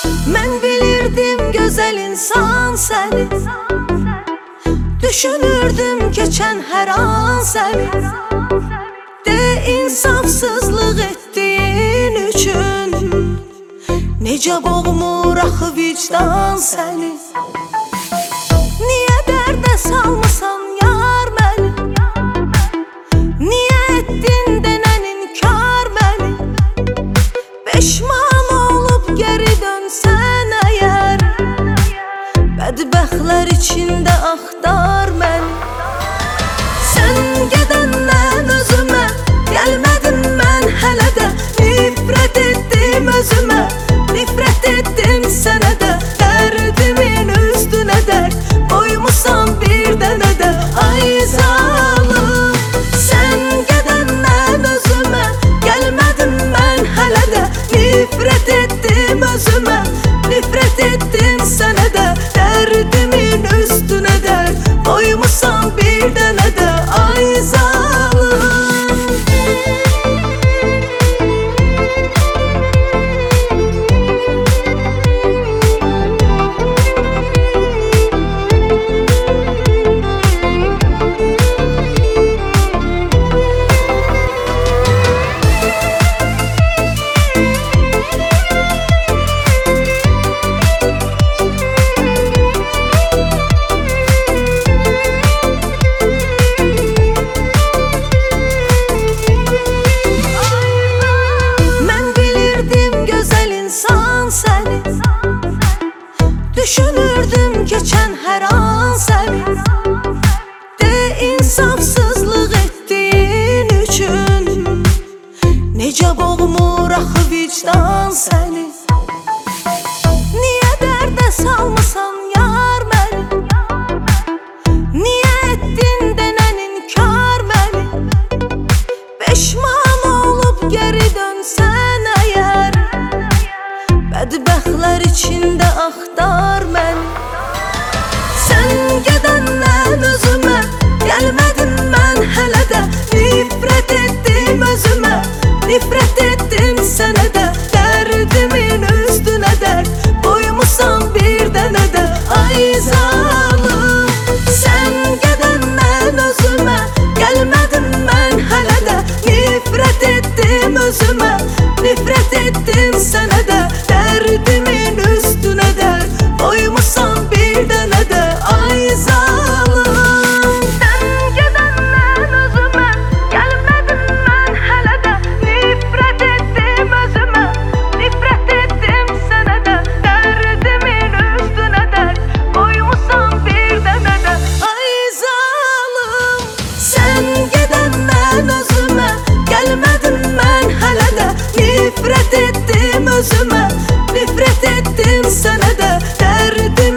Mən bilirdim gözəl insan səni, düşünürdüm keçən hər an səni. De insafsızlıq etdiyin üçün necə boğmur axı vicdan səni. Niyə dərdə salmısan yar məni, niyə etdin denən inkar məni. Peşman olub geri dönsən əgər, bədbəxtlər içində axtar məni. Sən gedəndən özümə gəlmədim mən hələ də, nifrət etdim özümə, nifrət etdim sənə də. Dərdimin üstünə dərd qoymusan bir dənə də, ay zalım. Sən gedəndən özümə gəlmədim mən hələ də, nifrət etdim özümə, nifrət etdim sənə də. Dərdimin üstünə dərd qoymusan bir dənə də, ay zalım. Düşünürdüm keçən hər an səni. De insafsızlıq etdiyin üçün necə boğmur axı vicdan səni. Niyə dərdə salmısan yar məni, niyə etdin denən inkar məni. Peşman olub geri dönsən əgər, bədbəxtlər içində axtar məni. Sən gedəndən özümə gəlmədim mən hələ də, nifrət etdim özümə, nifrət etdim sənə də. Dərdimin üstünə dərd qoymusan bir dənə də, ay zalım. Sən gedəndən özümə gəlmədim mən hələ də, nifrət etdim özümə, nifrət etdim sənə də. Dərdimin üstünə dərd qoymusan bir dənə də, ay zalım. Sən gedəndən özümə gəlmədim mən hələ də, nifrət etdim özümə, nifrət etdim sənə də. Dərdimin üstünə dərd qoymusan bir dənə də, ay zalım. Sən gedəndən özümə gəlmədim mən hələ də, nifrət etdim özümə, nifrət etdim sənə də. Dərdim